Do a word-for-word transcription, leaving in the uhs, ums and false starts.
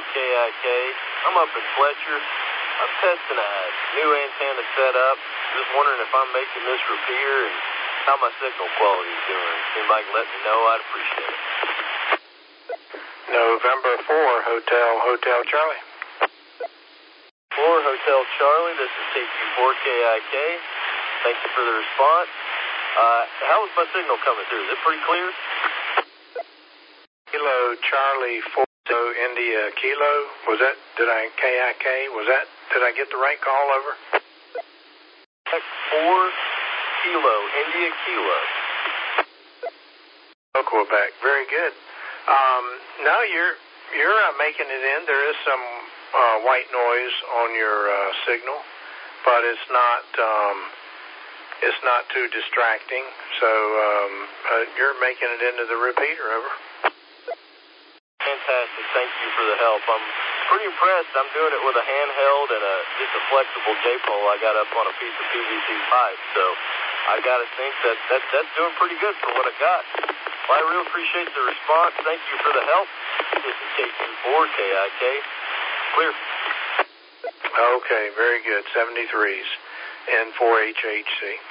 K I K. I'm up in Fletcher. I'm testing a new antenna setup. Just wondering if I'm making this repeater and how my signal quality is doing. If anybody can let me know, I'd appreciate it. November four, Hotel, Hotel Charlie. four, Hotel Charlie, this is K Q four K I K. Thank you for the response. Uh, how is my signal coming through? Is it pretty clear? Kilo Charlie four India Kilo. Was that, did I, K I K, was that, did I get the right call over? four Kilo, India Kilo. Oh, Quebec, very good. Um, now you're, you're uh, making it in. There is some uh, white noise on your uh, signal, but it's not, um, it's not too distracting. So um, uh, you're making it into the repeater, over. Fantastic. Thank you for the help. I'm pretty impressed. I'm doing it with a handheld and a just a flexible J-pole I got up on a piece of P V C pipe. So I got to think that, that that's doing pretty good for what I got. Well, I really appreciate the response. Thank you for the help. This is K Q four K I K. Clear. Okay, very good. seventy-threes and four H H C.